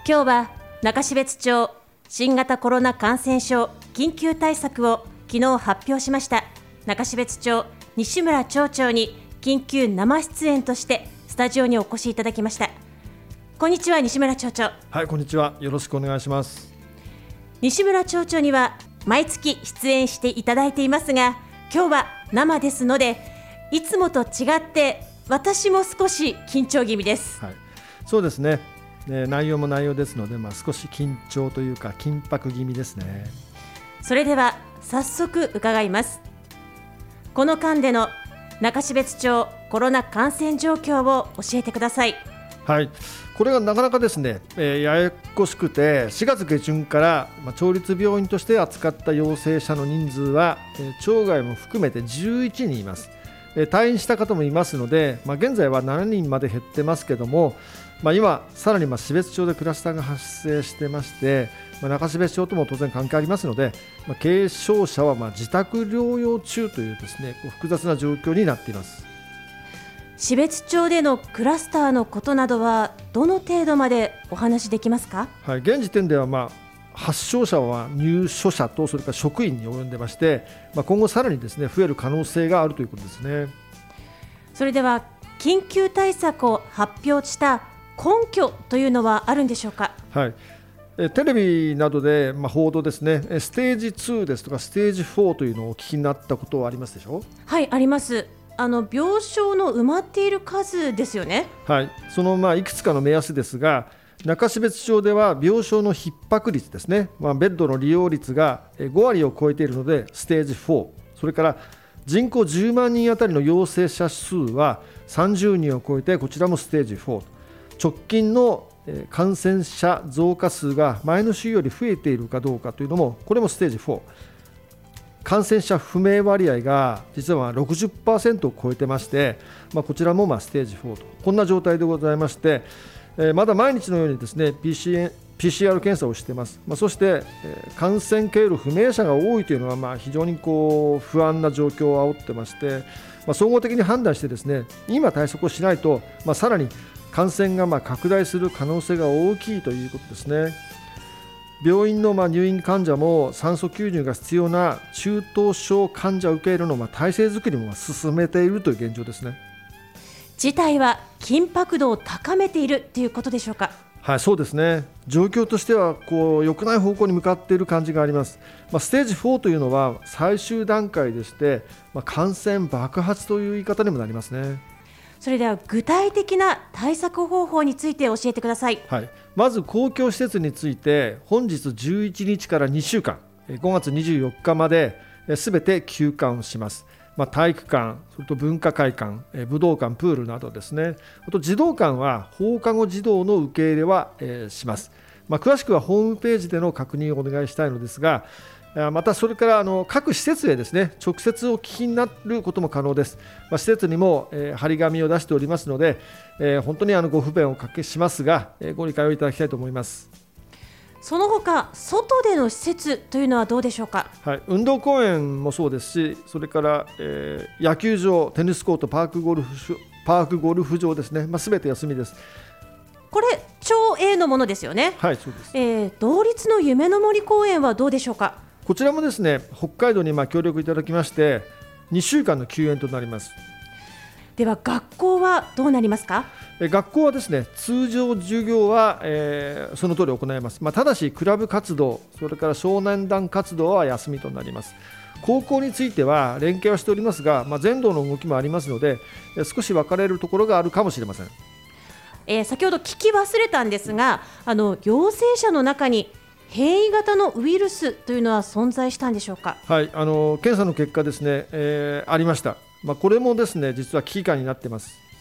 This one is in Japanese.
今日は中標津町新型コロナ感染症緊急対策を昨日発表しました中標津町西村町長に緊急生出演としてスタジオにお越しいただきました。こんにちは、西村町長。 はい、こんにちは。よろしくお願いします。 西村町長には毎月出演していただいていますが、今日は生ですのでいつもと違って私も少し緊張気味です。 はい、そうですね。内容も内容ですので、少し緊張というか緊迫気味ですね。 それでは早速伺います。この間での中標津町コロナ感染状況を教えてください。 はい、これがなかなかですね、ややこしくて、4月下旬から町立病院として扱った陽性者の人数は、町外も含めて11人います。退院した方もいますので、現在は7人まで減ってますけども、今さらに標津町でクラスターが発生してまして、中標津町とも当然関係ありますので、軽症者は自宅療養中というですね、複雑な状況になっています。 標津町でのクラスターのことなどはどの程度までお話しできますか？ はい、現時点では発症者は入所者とそれから職員に及んでまして、今後さらにですね増える可能性があるということですね。 それでは緊急対策を発表した根拠というのはあるんでしょうか？ はい、テレビなどで報道ですね、ステージ2ですとかステージ4というのをお聞きになったことはありますでしょう？ はい、あります。病床の埋まっている数ですよね。 はい、そのいくつかの目安ですが、中標津町では病床の逼迫率ですね、ベッドの利用率が5割を超えているのでステージ4、それから人口10万人あたりの陽性者数は30人を超えて、こちらもステージ4、直近の感染者増加数が前の週より増えているかどうかというのも、これもステージ4、感染者不明割合が実は60% を超えてまして、こちらもステージ4と、こんな状態でございまして、まだ毎日のようにですね PCR 検査をしています。そして感染経路不明者が多いというのは非常に不安な状況を煽ってまして、総合的に判断してですね、今対策をしないと、さらに感染が拡大する可能性が大きいということですね。病院の入院患者も酸素吸入が必要な中等症患者受け入れの体制づくりも進めているという現状ですね。 事態は緊迫度を高めているということでしょうか？ はい、そうですね。状況としては良くない方向に向かっている感じがあります。ステージ4というのは最終段階でして、感染爆発という言い方にもなりますね。 それでは具体的な対策方法について教えてください。 はい、まず公共施設について本日11日から2週間、5月24日まですべて休館をします。体育館、それと文化会館、武道館、プールなどですね。あと児童館は放課後児童の受け入れはします。詳しくはホームページでの確認をお願いしたいのですが、またそれから各施設へですね直接お聞きになることも可能です。施設にも張り紙を出しておりますので、本当にご不便をおかけしますが、ご理解をいただきたいと思います。 その他外での施設というのはどうでしょうか？ はい、運動公園もそうですし、それから、野球場、テニスコート、パークゴルフ場ですね、すべて休みです。 これ町営のものですよね？ はい、そうです。 同率の夢の森公園はどうでしょうか？ こちらもですね北海道に協力いただきまして2週間の休園となります。 では学校はどうなりますか？ 学校はですね通常授業は、その通り行います。ただしクラブ活動、それから少年団活動は休みとなります。高校については連携はしておりますが、全道の動きもありますので、少し分かれるところがあるかもしれません。 先ほど聞き忘れたんですが、陽性者の中に変異型のウイルスというのは存在したんでしょうか？ はい、検査の結果ですね、ありました。これもですね実は危機感になっています。